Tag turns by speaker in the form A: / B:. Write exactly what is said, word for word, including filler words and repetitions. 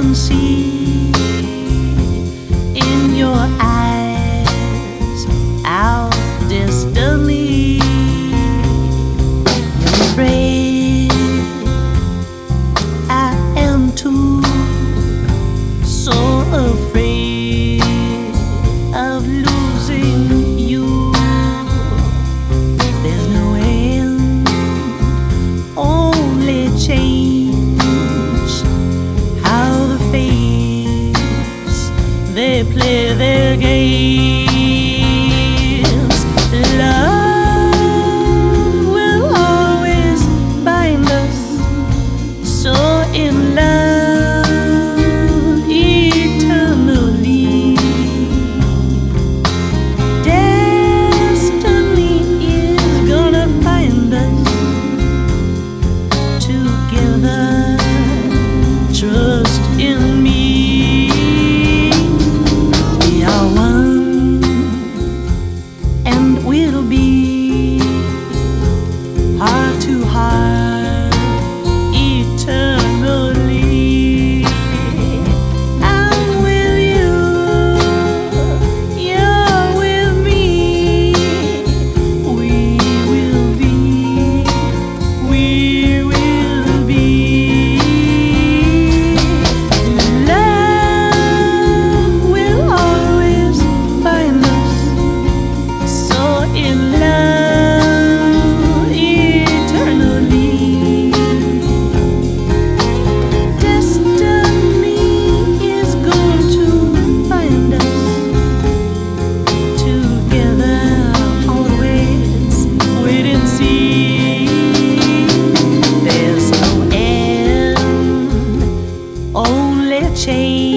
A: can see in your eyes out distantly. You're afraid I am too, so afraid of losing you. There's no end, only change how the fates they play their games. Love will always bind us, so in love eternally. Destiny is gonna find us together. Trust in me. We are one, and we'll be heart to heart eternally. I'm with you, you're with me. We will be, we will be. Love will always bind us, so in love eternally. Destiny is going to find us together always. Wait and see. There's no end, only change